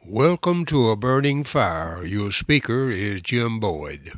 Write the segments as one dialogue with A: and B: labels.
A: Welcome to A Burning Fire. Your speaker is Jim Boyd.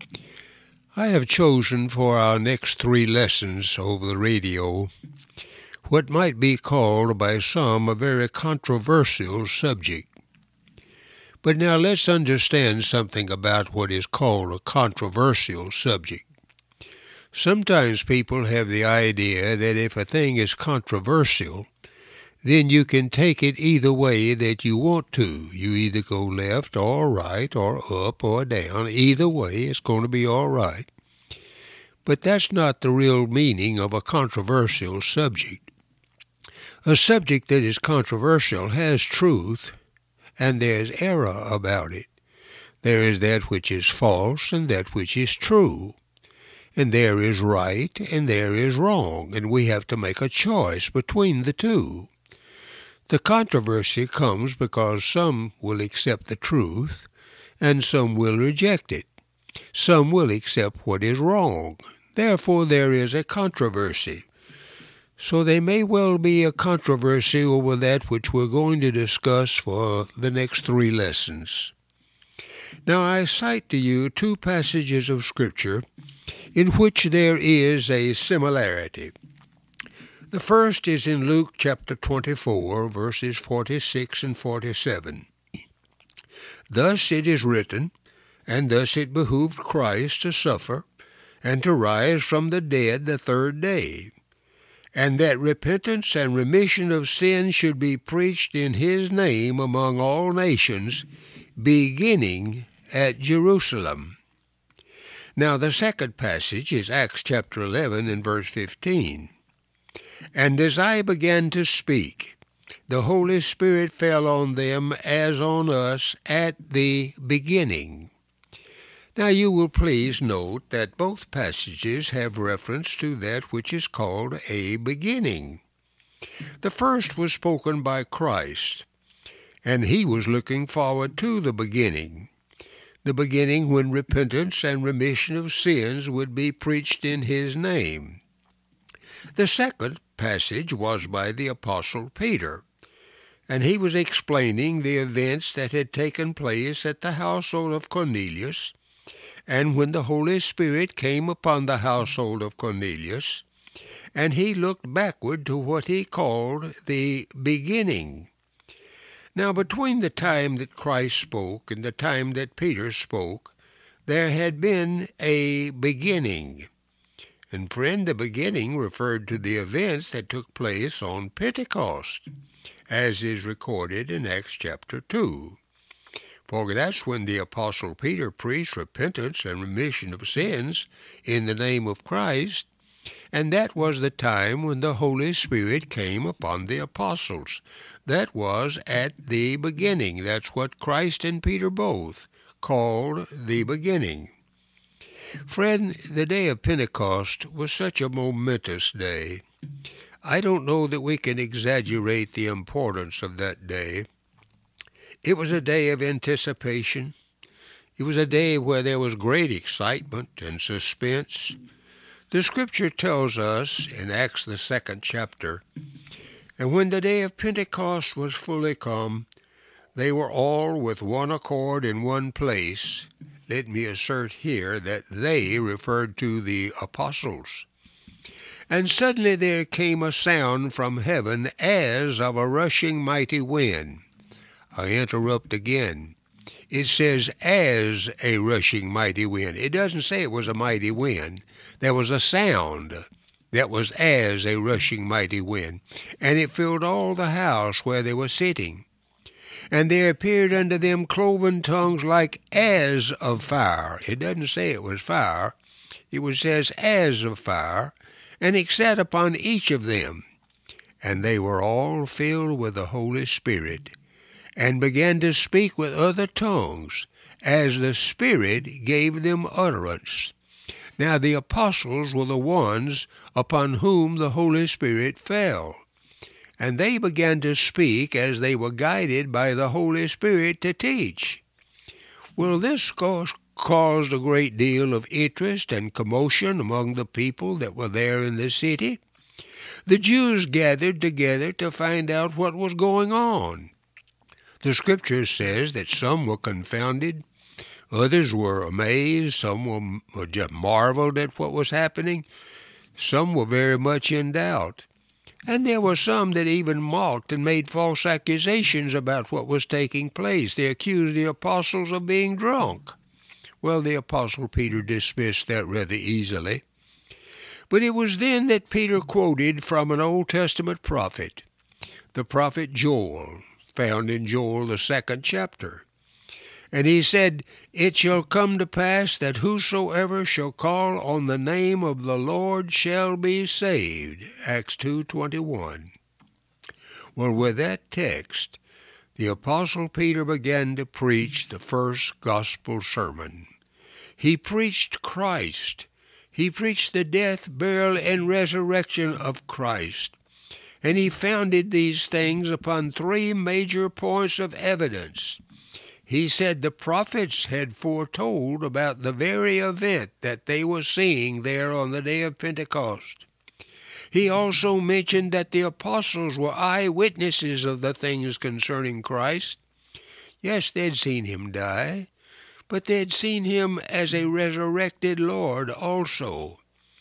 A: I have chosen for our next 3 lessons over the radio what might be called by some a very controversial subject. But now let's understand something about what is called a controversial subject. Sometimes people have the idea that if a thing is controversial, then you can take it either way that you want to. You either go left or right or up or down. Either way, it's going to be all right. But that's not the real meaning of a controversial subject. A subject that is controversial has truth, and there's error about it. There is that which is false and that which is true. And there is right and there is wrong, and we have to make a choice between the two. The controversy comes because some will accept the truth and some will reject it. Some will accept what is wrong. Therefore, there is a controversy. So there may well be a controversy over that which we're going to discuss for the next 3 lessons. Now, I cite to you 2 passages of Scripture in which there is a similarity. The first is in Luke chapter 24, verses 46 and 47. Thus it is written, and thus it behooved Christ to suffer, and to rise from the dead the 3rd day, and that repentance and remission of sins should be preached in his name among all nations, beginning at Jerusalem. Now the second passage is Acts chapter 11 and verse 15. And as I began to speak, the Holy Spirit fell on them as on us at the beginning. Now you will please note that both passages have reference to that which is called a beginning. The first was spoken by Christ, and he was looking forward to the beginning when repentance and remission of sins would be preached in his name. The second passage was by the Apostle Peter, and he was explaining the events that had taken place at the household of Cornelius, and when the Holy Spirit came upon the household of Cornelius, and he looked backward to what he called the beginning. Now, between the time that Christ spoke and the time that Peter spoke, there had been a beginning. And friend, the beginning referred to the events that took place on Pentecost, as is recorded in Acts chapter 2. For that's when the Apostle Peter preached repentance and remission of sins in the name of Christ, and that was the time when the Holy Spirit came upon the apostles. That was at the beginning. That's what Christ and Peter both called the beginning. Friend, the day of Pentecost was such a momentous day. I don't know that we can exaggerate the importance of that day. It was a day of anticipation. It was a day where there was great excitement and suspense. The Scripture tells us in Acts the 2nd chapter, and when the day of Pentecost was fully come, they were all with one accord in one place. Let me assert here that they referred to the apostles. And suddenly there came a sound from heaven as of a rushing mighty wind. I interrupt again. It says as a rushing mighty wind. It doesn't say it was a mighty wind. There was a sound that was as a rushing mighty wind, and it filled all the house where they were sitting. And there appeared unto them cloven tongues like as of fire. It doesn't say it was fire. It says as of fire, and it sat upon each of them. And they were all filled with the Holy Spirit, and began to speak with other tongues, as the Spirit gave them utterance. Now the apostles were the ones upon whom the Holy Spirit fell. And they began to speak as they were guided by the Holy Spirit to teach. Well, this caused a great deal of interest and commotion among the people that were there in the city. The Jews gathered together to find out what was going on. The Scripture says that some were confounded, others were amazed, some were just marveled at what was happening, some were very much in doubt. And there were some that even mocked and made false accusations about what was taking place. They accused the apostles of being drunk. Well, the Apostle Peter dismissed that rather easily. But it was then that Peter quoted from an Old Testament prophet, the prophet Joel, found in Joel, the 2nd chapter. And he said, "It shall come to pass that whosoever shall call on the name of the Lord shall be saved." Acts 2:21. Well, with that text, the Apostle Peter began to preach the first gospel sermon. He preached Christ. He preached the death, burial, and resurrection of Christ. And he founded these things upon 3 major points of evidence. He said the prophets had foretold about the very event that they were seeing there on the day of Pentecost. He also mentioned that the apostles were eyewitnesses of the things concerning Christ. Yes, they'd seen him die, but they'd seen him as a resurrected Lord also.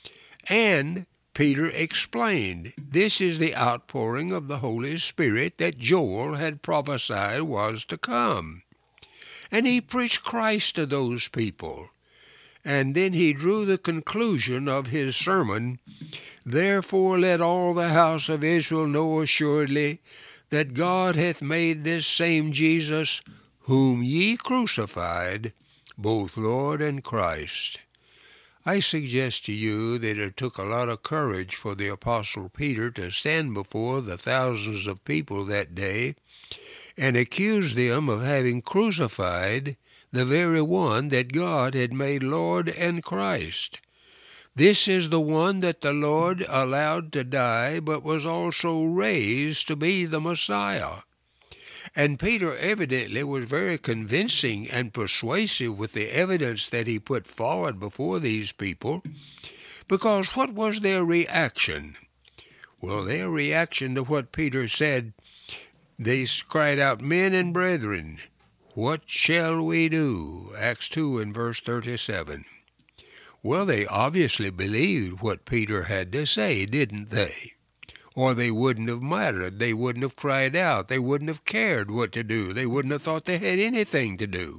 A: And Peter explained, this is the outpouring of the Holy Spirit that Joel had prophesied was to come. And he preached Christ to those people. And then he drew the conclusion of his sermon, "Therefore let all the house of Israel know assuredly that God hath made this same Jesus, whom ye crucified, both Lord and Christ." I suggest to you that it took a lot of courage for the Apostle Peter to stand before the thousands of people that day and accuse them of having crucified the very one that God had made Lord and Christ. This is the one that the Lord allowed to die, but was also raised to be the Messiah. And Peter evidently was very convincing and persuasive with the evidence that he put forward before these people, because what was their reaction? Well, their reaction to what Peter said, they cried out, "Men and brethren, what shall we do?" Acts 2 and verse 37. Well, they obviously believed what Peter had to say, didn't they? Or they wouldn't have mattered. They wouldn't have cried out. They wouldn't have cared what to do. They wouldn't have thought they had anything to do.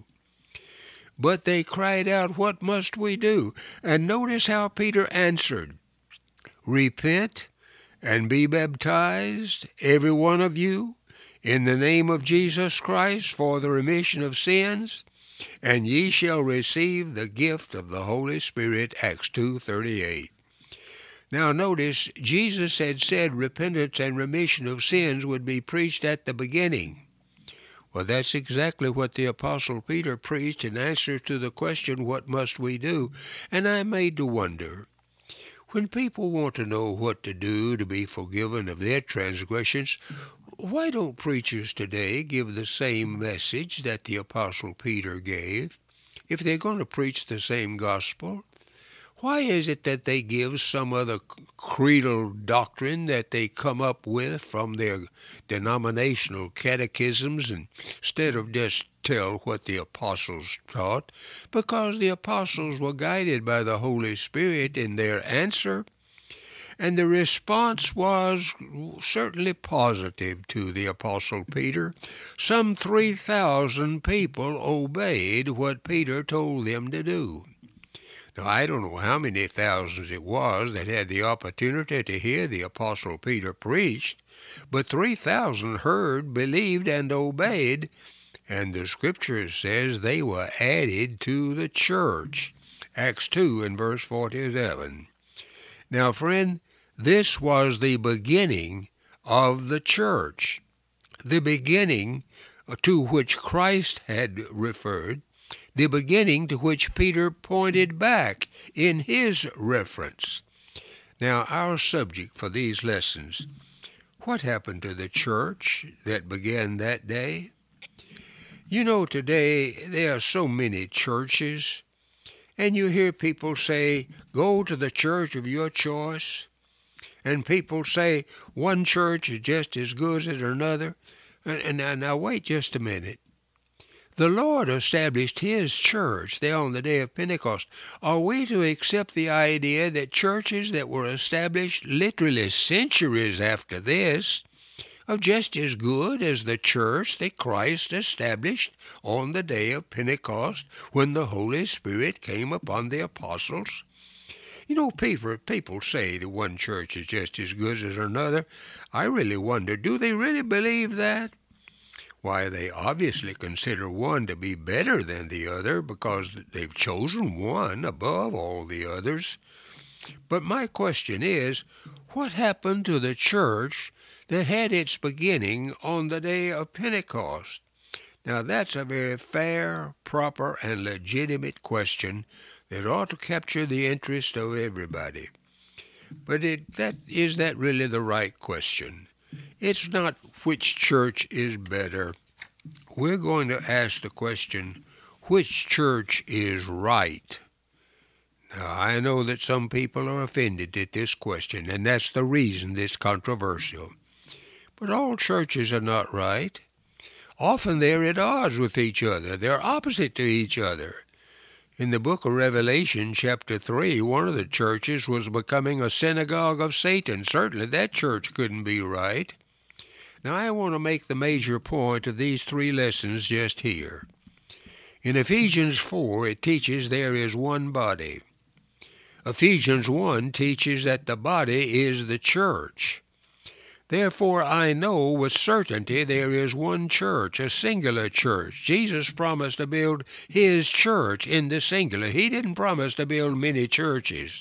A: But they cried out, "What must we do?" And notice how Peter answered, "Repent and be baptized, every one of you, in the name of Jesus Christ for the remission of sins, and ye shall receive the gift of the Holy Spirit." Acts 2:38. Now notice, Jesus had said repentance and remission of sins would be preached at the beginning. Well, that's exactly what the Apostle Peter preached in answer to the question, "What must we do?" And I'm made to wonder, when people want to know what to do to be forgiven of their transgressions, why don't preachers today give the same message that the Apostle Peter gave? If they're going to preach the same gospel, why is it that they give some other creedal doctrine that they come up with from their denominational catechisms instead of just tell what the apostles taught? Because the apostles were guided by the Holy Spirit in their answer, and the response was certainly positive to the Apostle Peter. Some 3,000 people obeyed what Peter told them to do. Now, I don't know how many thousands it was that had the opportunity to hear the Apostle Peter preach, but 3,000 heard, believed, and obeyed, and the Scripture says they were added to the church. Acts 2 and verse 47. Now, friend, this was the beginning of the church, the beginning to which Christ had referred, the beginning to which Peter pointed back in his reference. Now, our subject for these lessons, what happened to the church that began that day? You know, today there are so many churches, and you hear people say, "Go to the church of your choice." And people say one church is just as good as another. And now wait just a minute. The Lord established His church there on the day of Pentecost. Are we to accept the idea that churches that were established literally centuries after this are just as good as the church that Christ established on the day of Pentecost when the Holy Spirit came upon the apostles? You know, people say that one church is just as good as another. I really wonder, do they really believe that? Why, they obviously consider one to be better than the other because they've chosen one above all the others. But my question is, what happened to the church that had its beginning on the day of Pentecost? Now, that's a very fair, proper, and legitimate question that ought to capture the interest of everybody. But is that really the right question? It's not which church is better. We're going to ask the question, which church is right? Now, I know that some people are offended at this question, and that's the reason it's controversial. But all churches are not right. Often they're at odds with each other. They're opposite to each other. In the book of Revelation, chapter 3, one of the churches was becoming a synagogue of Satan. Certainly that church couldn't be right. Now, I want to make the major point of these 3 lessons just here. In Ephesians 4, it teaches there is one body. Ephesians 1 teaches that the body is the church. Therefore, I know with certainty there is one church, a singular church. Jesus promised to build His church in the singular. He didn't promise to build many churches.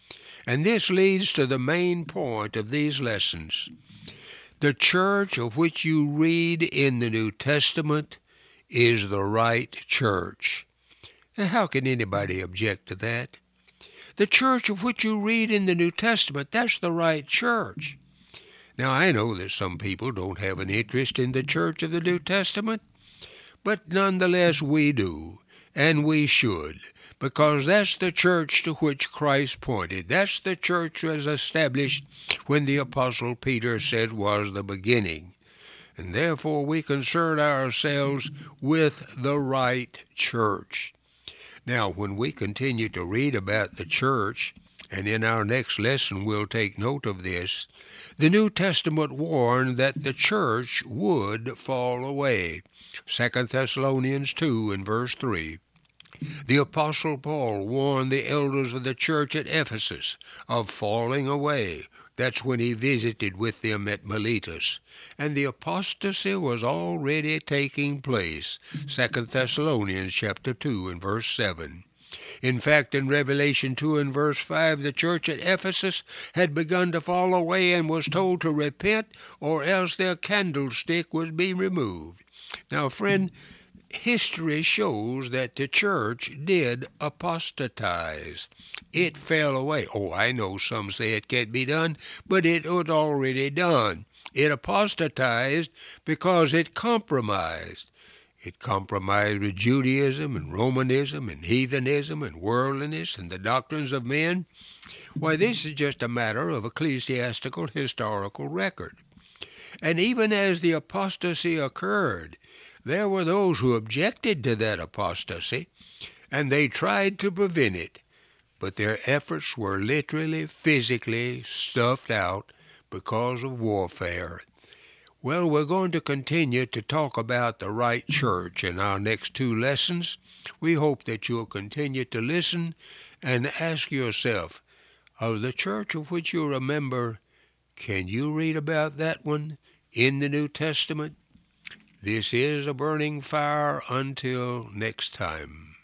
A: And this leads to the main point of these lessons. The church of which you read in the New Testament is the right church. Now, how can anybody object to that? The church of which you read in the New Testament, that's the right church. Now, I know that some people don't have an interest in the church of the New Testament, but nonetheless we do, and we should, because that's the church to which Christ pointed. That's the church that was established when the Apostle Peter said was the beginning. And therefore we concern ourselves with the right church. Now, when we continue to read about the church, and in our next lesson we'll take note of this, the New Testament warned that the church would fall away. 2 Thessalonians 2 and verse 3. The Apostle Paul warned the elders of the church at Ephesus of falling away. That's when he visited with them at Miletus. And the apostasy was already taking place. 2 Thessalonians chapter 2 and verse 7. In fact, in Revelation 2 and verse 5, the church at Ephesus had begun to fall away and was told to repent, or else their candlestick would be removed. Now, friend, history shows that the church did apostatize. It fell away. Oh, I know some say it can't be done, but it was already done. It apostatized because it compromised. It compromised with Judaism and Romanism and heathenism and worldliness and the doctrines of men. Why, this is just a matter of ecclesiastical historical record. And even as the apostasy occurred, there were those who objected to that apostasy, and they tried to prevent it, but their efforts were literally, physically stuffed out because of warfare. Well, we're going to continue to talk about the right church in our next 2 lessons. We hope that you'll continue to listen and ask yourself, of the church of which you remember, can you read about that one in the New Testament? This is A Burning Fire. Until next time.